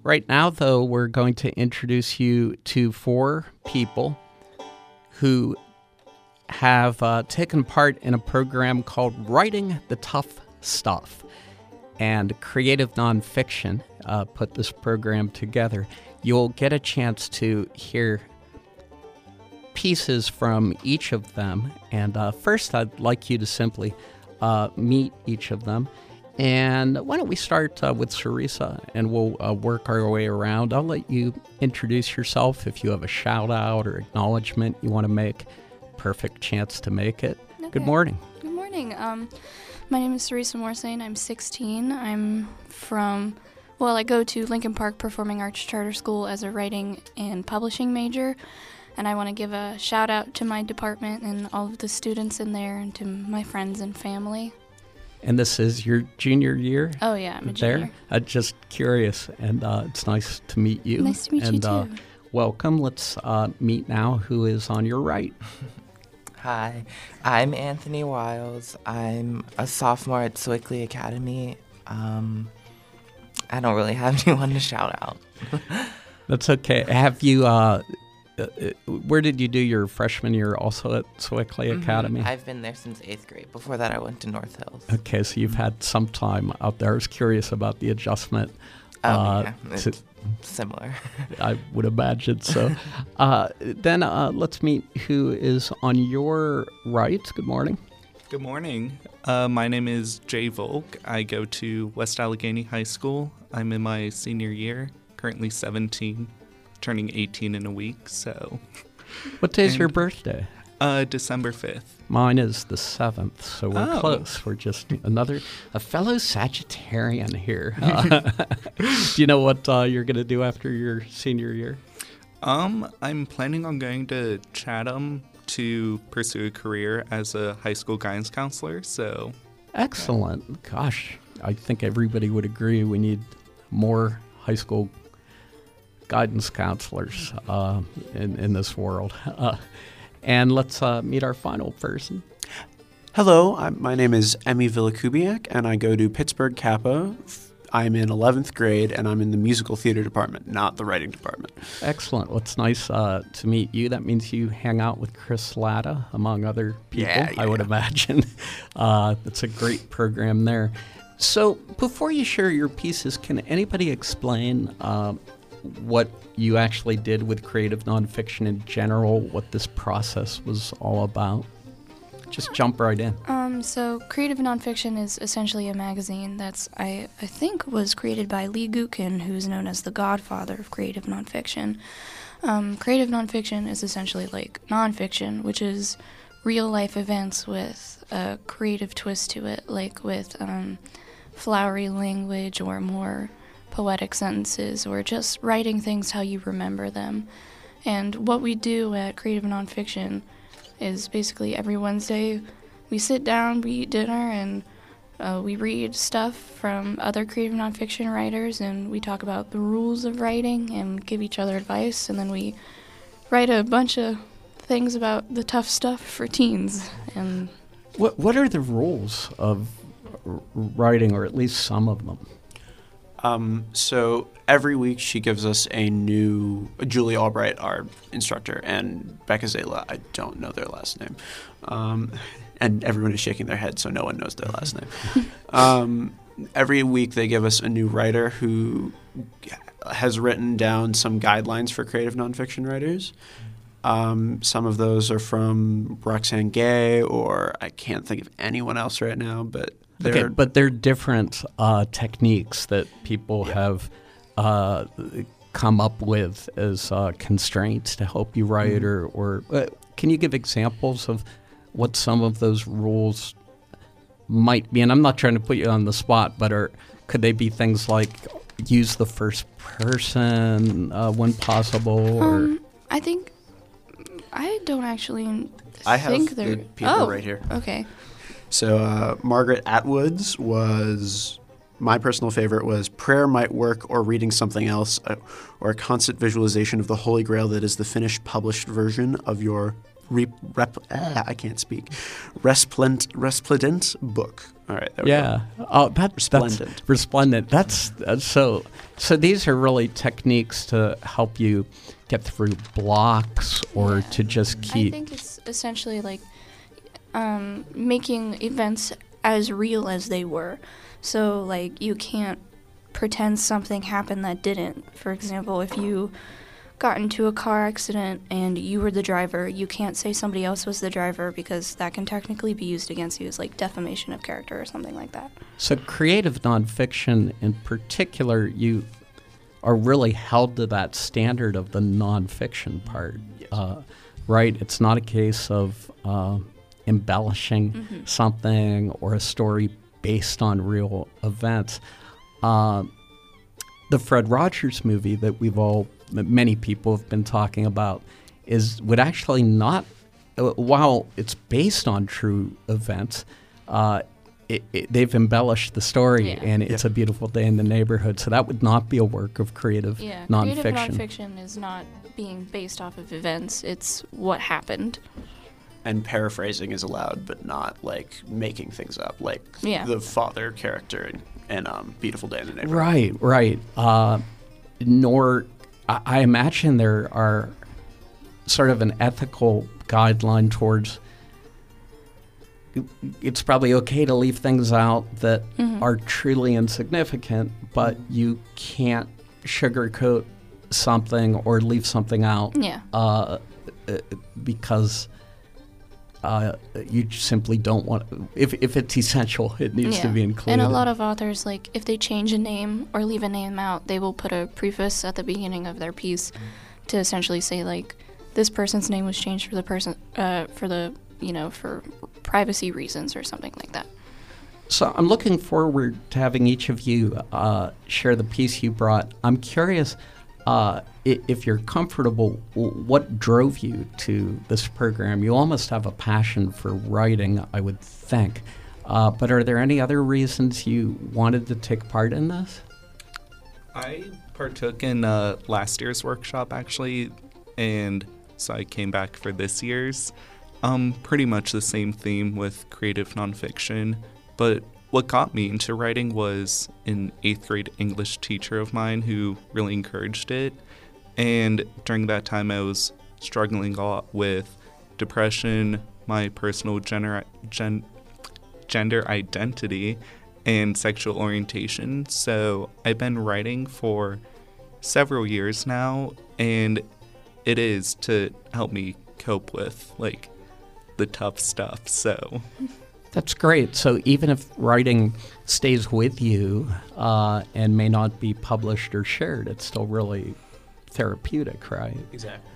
Right now, though, we're going to introduce you to 4 people who have taken part in a program called Writing the Tough Stuff. And Creative Nonfiction put this program together. You'll get a chance to hear pieces from each of them. And first, I'd like you to simply meet each of them. And why don't we start with Sarisa, and we'll work our way around. I'll let you introduce yourself if you have a shout-out or acknowledgement you want to make. Perfect chance to make it. Okay. Good morning. Good morning. My name is Sarisa Morsane. I'm 16. I'm I go to Lincoln Park Performing Arts Charter School as a writing and publishing major. And I want to give a shout-out to my department and all of the students in there and to my friends and family. And this is your junior year? Oh, yeah, I'm a junior. I'm just curious, and it's nice to meet you. Nice to meet you, too. Welcome. Let's meet now who is on your right. Hi, I'm Anthony Wiles. I'm a sophomore at Swickley Academy. I don't really have anyone to shout out. That's okay. Have you... where did you do your freshman year? Also at Swickley Academy? I've been there since 8th grade. Before that, I went to North Hills. Okay, so you've had some time out there. I was curious about the adjustment. Yeah, it's similar. I would imagine so. Then let's meet who is on your right. Good morning. Good morning. My name is Jay Volk. I go to West Allegheny High School. I'm in my senior year, currently 17. Turning 18 in a week, so... What day is your birthday? December 5th. Mine is the 7th, so we're close. We're just a fellow Sagittarian here. Do you know what you're going to do after your senior year? I'm planning on going to Chatham to pursue a career as a high school guidance counselor, so... Excellent. Gosh, I think everybody would agree we need more high school guidance counselors in this world. And let's meet our final person. Hello, my name is Emmy Villakubiak, and I go to Pittsburgh Kappa. I'm in 11th grade, and I'm in the musical theater department, not the writing department. Excellent. Well, it's nice to meet you. That means you hang out with Chris Latta, among other people, I would imagine. It's a great program there. So before you share your pieces, can anybody explain what you actually did with creative nonfiction in general, what this process was all about? Just jump right in. So Creative Nonfiction is essentially a magazine that's, I think, was created by Lee Gutkin, who's known as the godfather of creative nonfiction. Creative nonfiction is essentially like nonfiction, which is real-life events with a creative twist to it, like with flowery language or more poetic sentences, or just writing things how you remember them. And what we do at Creative Nonfiction is basically every Wednesday we sit down, we eat dinner, and we read stuff from other creative nonfiction writers, and we talk about the rules of writing and give each other advice, and then we write a bunch of things about the tough stuff for teens. And what are the rules of writing, or at least some of them? So every week she gives us a new, Julie Albright, our instructor, and Becca Zala, I don't know their last name. And everyone is shaking their head, so no one knows their last name. Every week they give us a new writer who has written down some guidelines for creative nonfiction writers. Some of those are from Roxane Gay, or I can't think of anyone else right now, but... But they're different techniques that people have come up with as constraints to help you write, or can you give examples of what some of those rules might be? And I'm not trying to put you on the spot, but could they be things like use the first person when possible? Or? I think I don't actually. I have the people right here. Okay. So Margaret Atwood's was, my personal favorite was prayer might work, or reading something else, or a constant visualization of the Holy Grail that is the finished published version of your resplendent book. All right. There we Yeah. Oh, that's Resplendent. resplendent. That's so. So these are really techniques to help you get through blocks or to just I keep. think it's essentially like making events as real as they were. So, like, you can't pretend something happened that didn't. For example, if you got into a car accident and you were the driver, you can't say somebody else was the driver because that can technically be used against you as, like, defamation of character or something like that. So creative nonfiction in particular, you are really held to that standard of the nonfiction part, right? It's not a case of embellishing something or a story based on real events. The Fred Rogers movie that many people have been talking about would actually not, while it's based on true events, they've embellished the story, and it's a beautiful day in the neighborhood. So that would not be a work of creative nonfiction. Creative nonfiction is not being based off of events. It's what happened. And paraphrasing is allowed, but not like making things up, like the father character in Beautiful Day in the Neighborhood. Right. Nor, I imagine there are sort of an ethical guideline towards. It's probably okay to leave things out that are truly insignificant, but you can't sugarcoat something or leave something out because you simply don't want. If it's essential, it needs to be included. And a lot of authors, like, if they change a name or leave a name out, they will put a preface at the beginning of their piece to essentially say, like, this person's name was changed for privacy reasons or something like that. So I'm looking forward to having each of you share the piece you brought. I'm curious, if you're comfortable, what drove you to this program? You almost have a passion for writing, I would think. But are there any other reasons you wanted to take part in this? I partook in last year's workshop, actually, and so I came back for this year's. Pretty much the same theme with creative nonfiction, but what got me into writing was an 8th grade English teacher of mine who really encouraged it, and during that time I was struggling a lot with depression, my personal gender identity, and sexual orientation. So I've been writing for several years now, and it is to help me cope with, like, the tough stuff. So that's great. So even if writing stays with you and may not be published or shared, it's still really therapeutic, right? Exactly.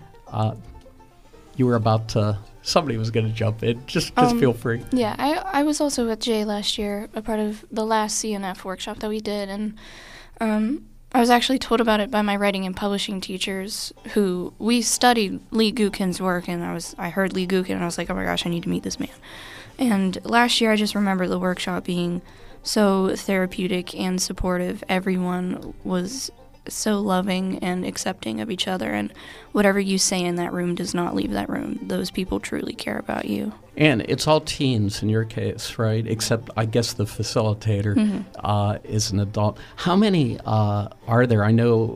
You were about to. Somebody was going to jump in. Just feel free. Yeah, I was also with Jay last year, a part of the last CNF workshop that we did, and I was actually told about it by my writing and publishing teachers who we studied Lee Gukin's work, and I heard Lee Gukin and I was like, oh my gosh, I need to meet this man. And last year I just remember the workshop being so therapeutic and supportive. Everyone was so loving and accepting of each other, and whatever you say in that room does not leave that room. Those people truly care about you. And it's all teens in your case, right? Except I guess the facilitator is an adult. How many are there? I know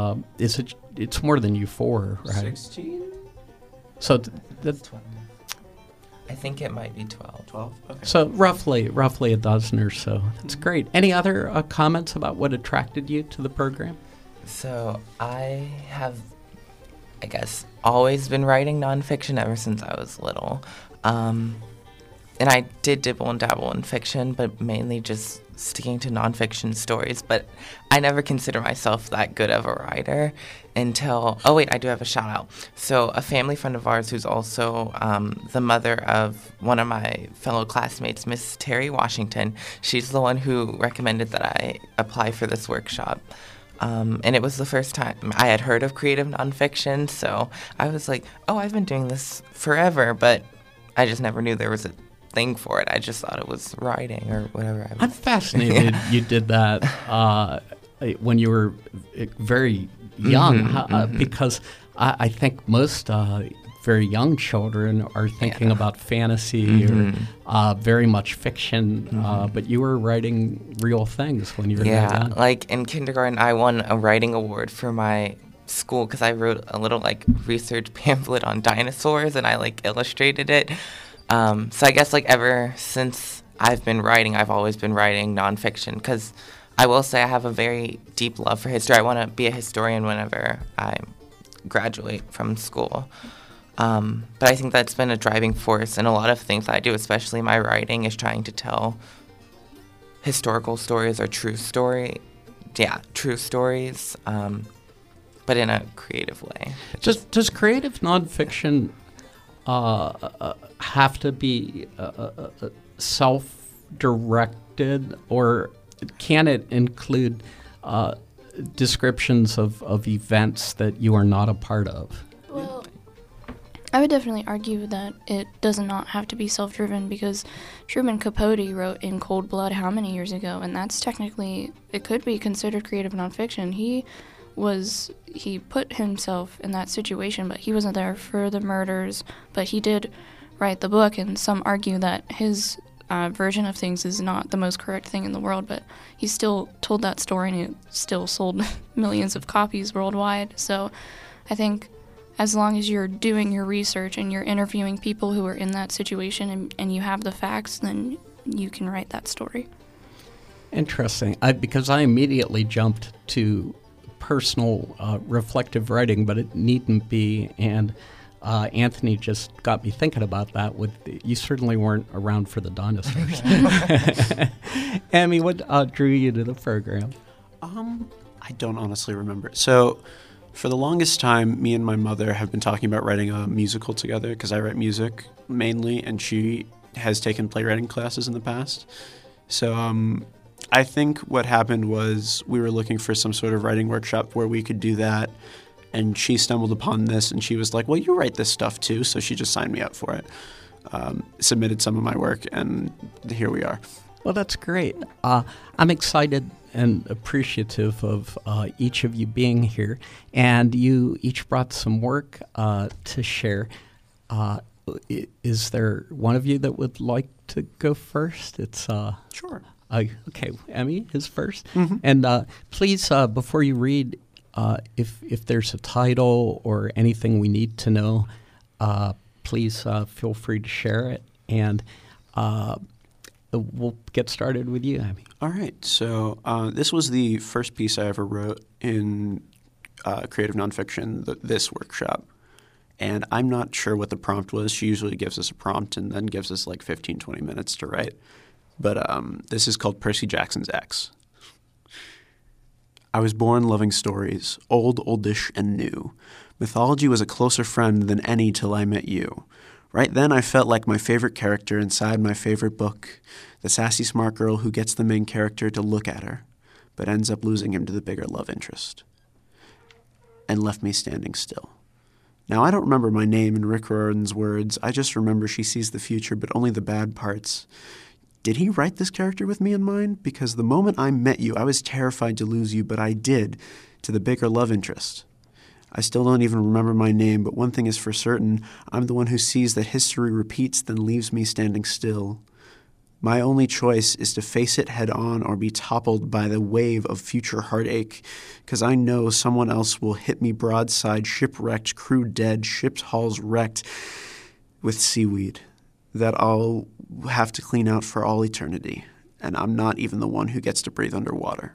it's more than you four, right? 16? So That's 12. I think it might be 12. 12? Okay. So roughly a dozen or so. That's great. Any other comments about what attracted you to the program? So I have, I guess, always been writing nonfiction ever since I was little. And I did dibble and dabble in fiction, but mainly just sticking to nonfiction stories. But I never consider myself that good of a writer until, oh wait, I do have a shout out. So a family friend of ours who's also the mother of one of my fellow classmates, Miss Terry Washington, she's the one who recommended that I apply for this workshop. And it was the first time I had heard of creative nonfiction, so I was like, oh, I've been doing this forever, but I just never knew there was a thing for it. I just thought it was writing or whatever. I'm fascinated you did that when you were very young, because I think most very young children are thinking about fantasy or very much fiction, but you were writing real things when you were that young. Like in kindergarten, I won a writing award for my school because I wrote a little like research pamphlet on dinosaurs and I like illustrated it. So I guess like ever since I've been writing, I've always been writing nonfiction because I will say I have a very deep love for history. I want to be a historian whenever I graduate from school. But I think that's been a driving force in a lot of things I do, especially my writing, is trying to tell historical stories or true stories, but in a creative way. Does creative nonfiction have to be self-directed, or can it include descriptions of events that you are not a part of? Well, I would definitely argue that it does not have to be self-driven, because Truman Capote wrote In Cold Blood how many years ago, and that's technically, it could be considered creative nonfiction. He put himself in that situation, but he wasn't there for the murders, but he did write the book, and some argue that his version of things is not the most correct thing in the world, but he still told that story and it still sold millions of copies worldwide. So I think as long as you're doing your research and you're interviewing people who are in that situation and you have the facts, then you can write that story. Interesting. Because I immediately jumped to personal reflective writing, but it needn't be. And Anthony just got me thinking about that. You certainly weren't around for the dinosaurs. Amy, what drew you to the program? I don't honestly remember. So for the longest time, me and my mother have been talking about writing a musical together, because I write music mainly, and she has taken playwriting classes in the past. So I think what happened was we were looking for some sort of writing workshop where we could do that, and she stumbled upon this, and she was like, well, you write this stuff too, so she just signed me up for it. Submitted some of my work, and here we are. Well, that's great. I'm excited and appreciative of each of you being here, and you each brought some work to share. Is there one of you that would like to go first? It's Sure. Okay, Emmy is first. Mm-hmm. And please, before you read, if there's a title or anything we need to know, please feel free to share it. And we'll get started with you, Abby. All right. So this was the first piece I ever wrote in creative nonfiction, this workshop. And I'm not sure what the prompt was. She usually gives us a prompt and then gives us like 15, 20 minutes to write. But this is called Percy Jackson's Ex. I was born loving stories, old, oldish, and new. Mythology was a closer friend than any till I met you. Right then I felt like my favorite character inside my favorite book, the sassy smart girl who gets the main character to look at her, but ends up losing him to the bigger love interest. And left me standing still. Now I don't remember my name in Rick Riordan's words, I just remember she sees the future but only the bad parts. Did he write this character with me in mind? Because the moment I met you, I was terrified to lose you, but I did, to the bigger love interest. I still don't even remember my name, but one thing is for certain, I'm the one who sees that history repeats, then leaves me standing still. My only choice is to face it head on or be toppled by the wave of future heartache, because I know someone else will hit me broadside, shipwrecked, crew dead, ship's hulls wrecked with seaweed that I'll have to clean out for all eternity, and I'm not even the one who gets to breathe underwater.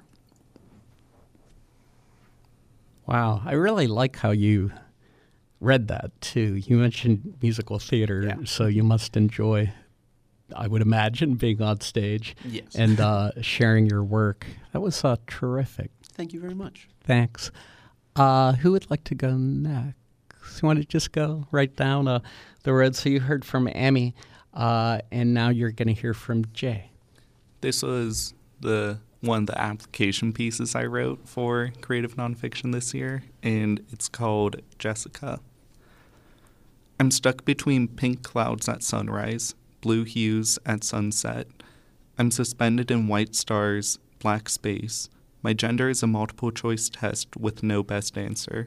Wow, I really like how you read that, too. You mentioned musical theater, so you must enjoy, I would imagine, being on stage and sharing your work. That was terrific. Thank you very much. Thanks. Who would like to go next? You want to just go right down the road? So you heard from Amy, and now you're going to hear from Jay. This was one of the application pieces I wrote for creative nonfiction this year, and it's called Jessica. I'm stuck between pink clouds at sunrise, blue hues at sunset. I'm suspended in white stars, black space. My gender is a multiple choice test with no best answer.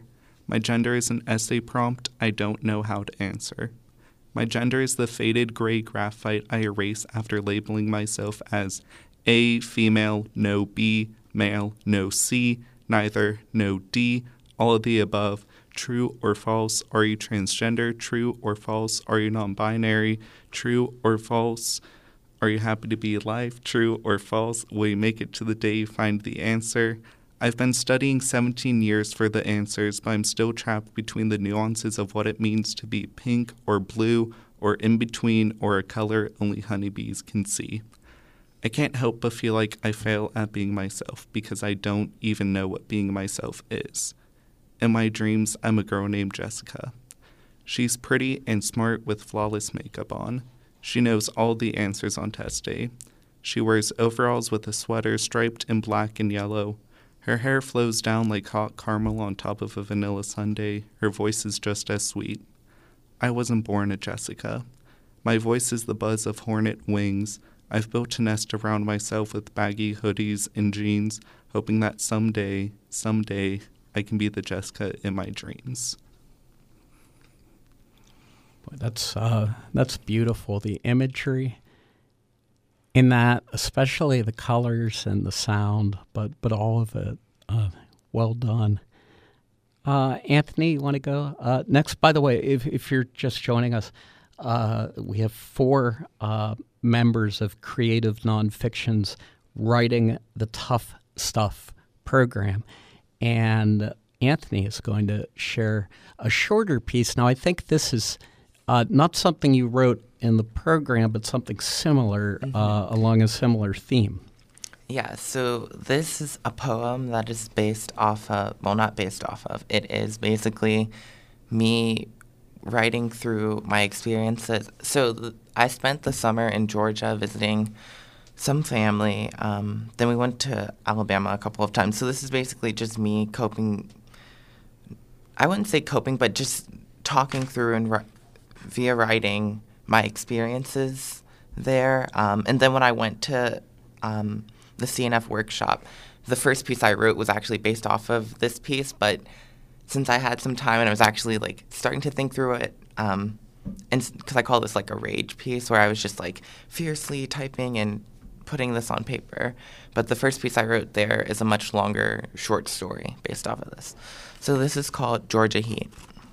My gender is an essay prompt I don't know how to answer. My gender is the faded gray graphite I erase after labeling myself as A, female, no B, male, no C, neither, no D, all of the above, true or false, are you transgender, true or false, are you non-binary, true or false, are you happy to be alive, true or false, will you make it to the day you find the answer? I've been studying 17 years for the answers, but I'm still trapped between the nuances of what it means to be pink or blue or in between or a color only honeybees can see. I can't help but feel like I fail at being myself because I don't even know what being myself is. In my dreams, I'm a girl named Jessica. She's pretty and smart with flawless makeup on. She knows all the answers on test day. She wears overalls with a sweater striped in black and yellow. Her hair flows down like hot caramel on top of a vanilla sundae. Her voice is just as sweet. I wasn't born a Jessica. My voice is the buzz of hornet wings. I've built a nest around myself with baggy hoodies and jeans, hoping that someday, I can be the Jessica in my dreams. Boy, that's beautiful. The imagery in that, especially the colors and the sound, but all of it, well done. Anthony, you want to go next? By the way, if you're just joining us, we have 4 members of Creative Nonfiction's Writing the Tough Stuff program, and Anthony is going to share a shorter piece. Now, I think this is not something you wrote in the program, but something similar, along a similar theme. Yeah, so this is a poem that is based off of, well, not based off of, it is basically me writing through my experiences. So I spent the summer in Georgia visiting some family. Then we went to Alabama a couple of times. So this is basically just me coping. I wouldn't say coping, but just talking through and via writing my experiences there. And then when I went to the CNF workshop, the first piece I wrote was actually based off of this piece, but since I had some time and I was actually like starting to think through it, and because I call this like a rage piece where I was just like fiercely typing and putting this on paper. But the first piece I wrote there is a much longer short story based off of this. So this is called Georgia Heat.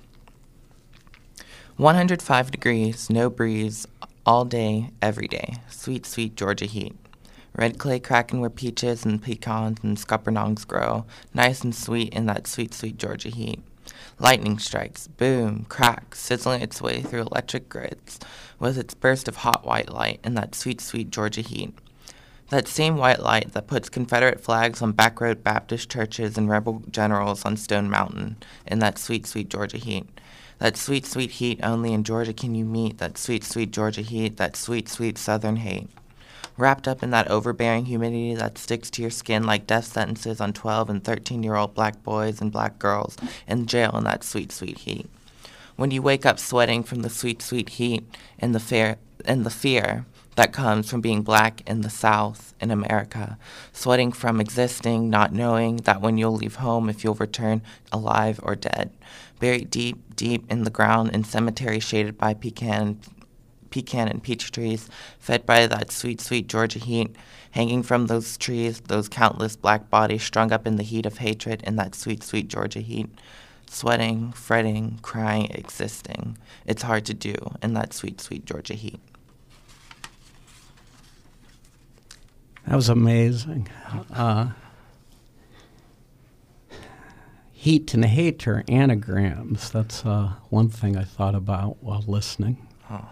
105 degrees, no breeze, all day, every day. Sweet, sweet Georgia heat. Red clay cracking where peaches and pecans and scuppernongs grow, nice and sweet in that sweet, sweet Georgia heat. Lightning strikes, boom, crack, sizzling its way through electric grids with its burst of hot white light in that sweet, sweet Georgia heat. That same white light that puts Confederate flags on backroad Baptist churches and rebel generals on Stone Mountain in that sweet, sweet Georgia heat. That sweet, sweet heat only in Georgia can you meet, that sweet, sweet Georgia heat, that sweet, sweet Southern hate. Wrapped up in that overbearing humidity that sticks to your skin like death sentences on 12 and 13-year-old black boys and black girls in jail in that sweet, sweet heat. When you wake up sweating from the sweet, sweet heat and the fear that comes from being black in the South in America, sweating from existing, not knowing that when you'll leave home if you'll return alive or dead, buried deep, deep in the ground in cemetery shaded by pecan and peach trees, fed by that sweet, sweet Georgia heat, hanging from those trees, those countless black bodies strung up in the heat of hatred in that sweet, sweet Georgia heat. Sweating, fretting, crying, existing. It's hard to do in that sweet, sweet Georgia heat. That was amazing. Heat and hate are anagrams. That's one thing I thought about while listening.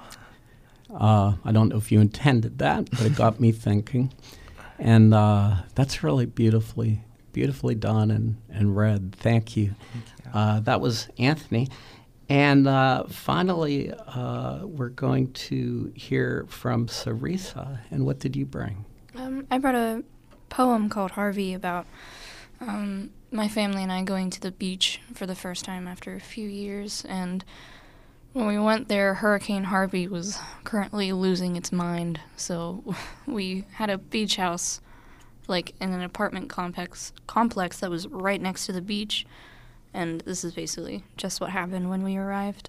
I don't know if you intended that, but it got me thinking. And that's really beautifully done and read. Thank you. That was Anthony. And finally, we're going to hear from Sarisa. And what did you bring? I brought a poem called Harvey about my family and I going to the beach for the first time after a few years. And when we went there, Hurricane Harvey was currently losing its mind. So we had a beach house, like in an apartment complex that was right next to the beach. And this is basically just what happened when we arrived.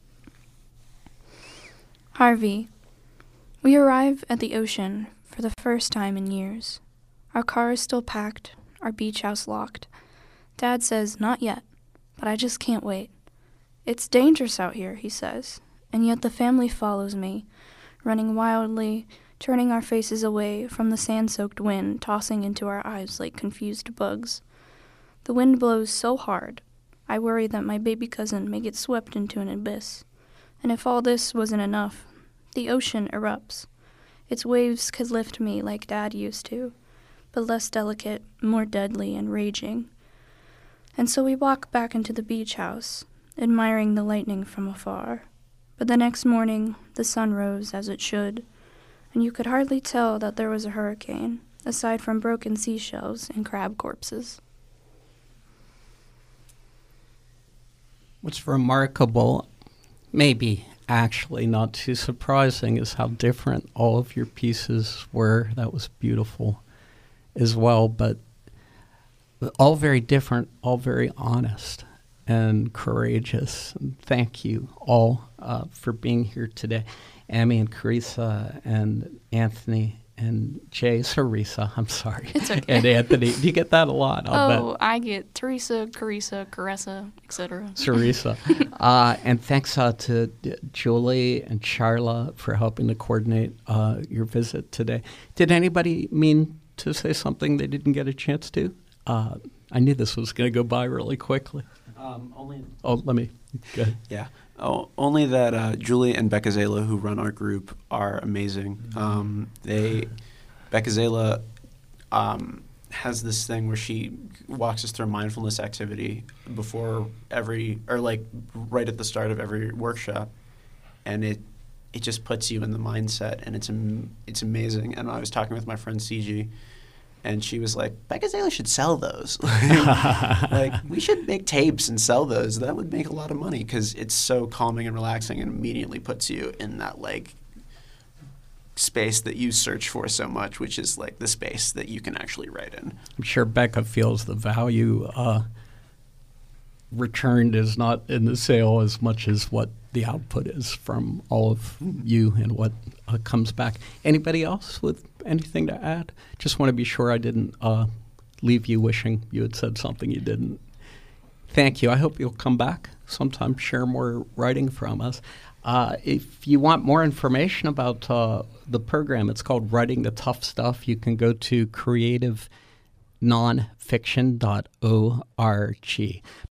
Harvey. We arrive at the ocean for the first time in years. Our car is still packed, our beach house locked. Dad says, not yet, but I just can't wait. It's dangerous out here, he says, and yet the family follows me, running wildly, turning our faces away from the sand-soaked wind tossing into our eyes like confused bugs. The wind blows so hard, I worry that my baby cousin may get swept into an abyss. And if all this wasn't enough, the ocean erupts. Its waves could lift me like Dad used to, but less delicate, more deadly and raging. And so we walk back into the beach house, admiring the lightning from afar. But the next morning, the sun rose as it should, and you could hardly tell that there was a hurricane, aside from broken seashells and crab corpses. What's remarkable, maybe actually not too surprising, is how different all of your pieces were. That was beautiful as well, but all very different, all very honest and courageous. And thank you all for being here today. Amy and Carissa and Anthony and Jay, Sarisa, I'm sorry. It's okay. And Anthony. Do you get that a lot? I'll bet. I get Teresa, Carissa, Caressa, etc. Sarisa. And thanks to Julie and Charla for helping to coordinate your visit today. Did anybody mean to say something they didn't get a chance to? I knew this was going to go by really quickly. Let me go ahead. Yeah. Only that Julie and Becca Zala, who run our group, are amazing. Becca Zala has this thing where she walks us through a mindfulness activity before right at the start of every workshop, and it just puts you in the mindset, and it's amazing. And I was talking with my friend CG, and she was like, Becca Zala should sell those. Like, we should make tapes and sell those. That would make a lot of money because it's so calming and relaxing and immediately puts you in that, like, space that you search for so much, which is, like, the space that you can actually write in. I'm sure Becca feels the value returned is not in the sale as much as what the output is from all of you and what comes back. Anybody else with anything to add? Just want to be sure I didn't leave you wishing you had said something you didn't. Thank you. I hope you'll come back sometime, share more writing from us. If you want more information about the program, it's called Writing the Tough Stuff. You can go to creativenonfiction.org.